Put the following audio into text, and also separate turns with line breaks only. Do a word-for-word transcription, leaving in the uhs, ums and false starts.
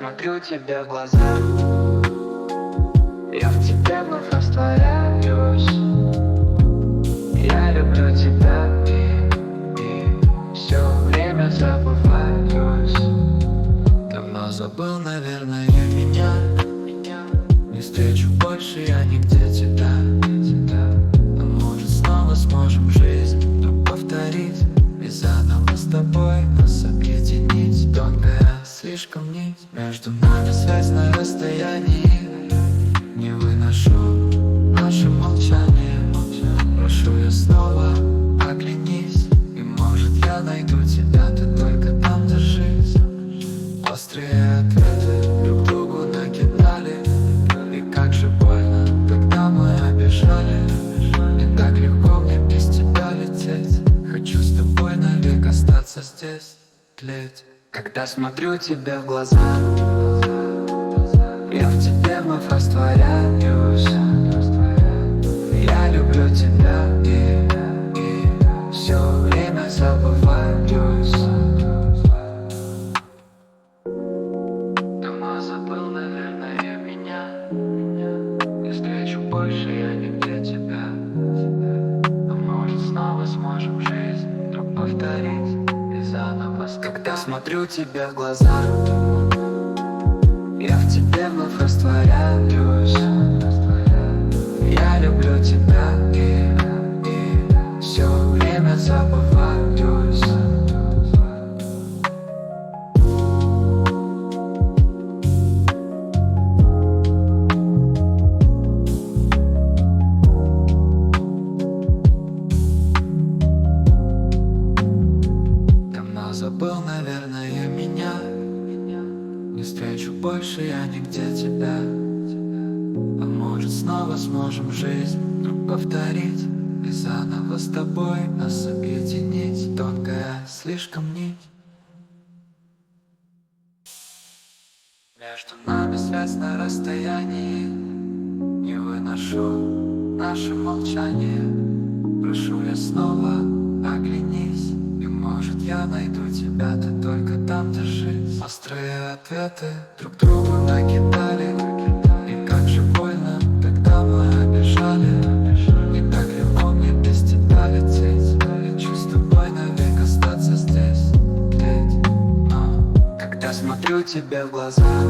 смотрю тебе в глаза, я в тебе вновь растворяюсь. Я люблю тебя и, и все время забываюсь.
Давно забыл, наверное, меня. Не встречу больше я нигде тебя. Но может снова сможем жизнь вдруг повторить и заново с тобой нас объединить. Тонкая слишком нить, между нами связь на расстоянии. Не выношу наше молчание. Прошу я снова, оглянись, и может я найду тебя, ты только там держись. Острые ответы друг другу накидали, и как же больно, когда мы обижали. Не так легко мне без тебя лететь, хочу с тобой навек остаться здесь, тлеть.
Когда смотрю тебе в глаза, я в тебе вновь растворяюсь. Я люблю тебя и, и все время забываюсь.
Давно забыл, наверное, меня. Не встречу больше я нигде тебя. А может снова сможем жизнь вдруг повторить и заново с тобой.
Когда смотрю тебе в глаза, я в тебе вновь растворяюсь. Я люблю тебя и, и все время забываюсь.
Давно забыл, наверное, меня. Не встречу больше я нигде тебя. А может снова сможем жизнь вдруг повторить и заново с тобой нас объединить. Тонкая слишком нить, между нами связь на расстоянии. Не выношу наше молчание. Прошу я снова, оглянись, и может я найду тебя, ты только там держись. Острые ответы друг другу накидали, и как же больно, когда мы обижали. Не так легко мне без тебя лететь, хочу с тобой навек остаться здесь, тлеть. Но
Когда смотрю тебе в глаза,